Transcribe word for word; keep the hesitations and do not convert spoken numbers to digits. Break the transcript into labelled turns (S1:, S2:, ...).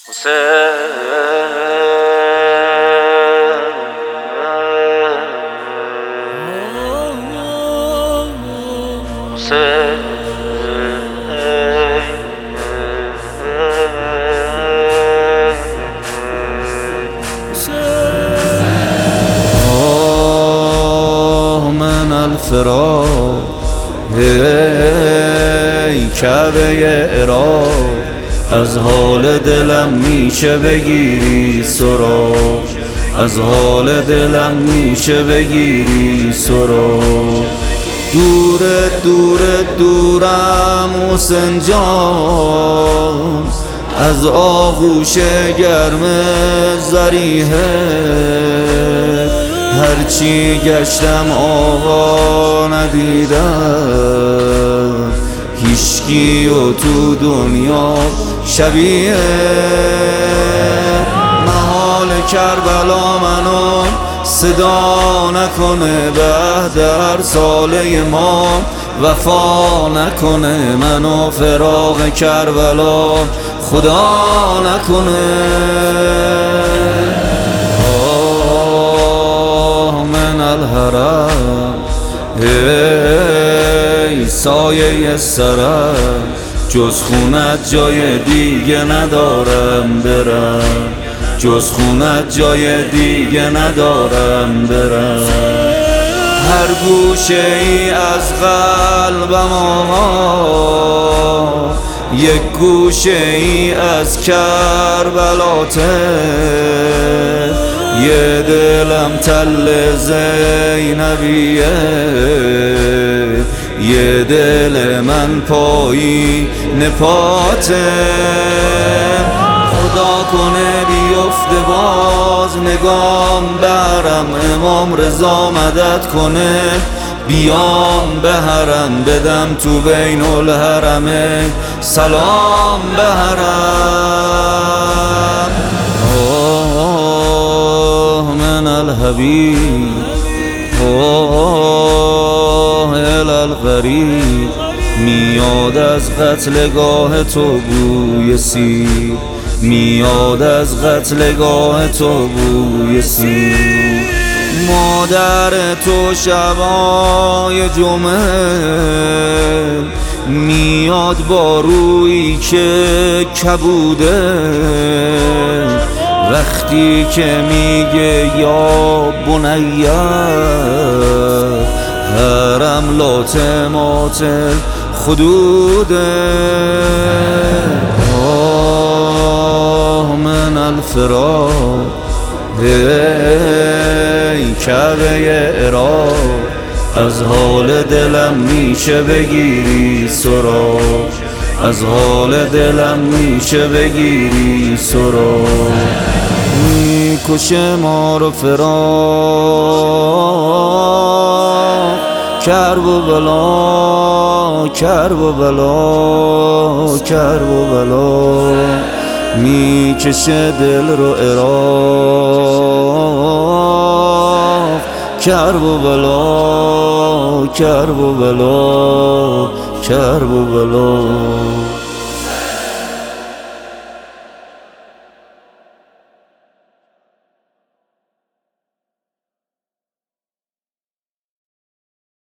S1: آه من الفراق ای کعبه عراق، از حال دلم میشه بگیری سراغ، از حال دلم میشه بگیری سراغ. دور دور دورم حسین جان، از آغوش گرم ضریحه، هرچی گشتم آقا ندیدم، هیچکی و تو دنیا شبیه. محال کربلا منو صدا نکنه، به در ساله ما وفا نکنه، منو فراق کربلا خدا نکنه. آه من الحرم ای سایه سرم، جز خونت جای دیگه ندارم برم، جز خونت جای دیگه ندارم برم. هر گوشه ای از قلبم آقا، یک گوشه ای از کربلاته، یه دلم تل زینبیه، یه دل من پایی نپاته. خدا کنه بیفته باز نگام برم، امام رضا مدد کنه بیام به حرم، بدم تو بین الحرمه سلام به حرم. آه من الحبیب آه الالغریب، میاد از قتلگاه تو بوی سیر، میاد از قتلگاه تو بوی سیر. مادر تو شبای جمعه میاد با رویی که کبوده، وقتی که میگه یا بنیه حرم لاتمات خدوده. آه من الفراق ای کعبه عراق، از حال دلم میشه بگیری سراغ، از حال دلم میشه بگیری سراغ. میکشه ما رو فراق، کرب و بلا کرب و بلا کرب و بلا، میکشه دل رو عراق، کرب و بلا کرب و بلا کرب و بلا.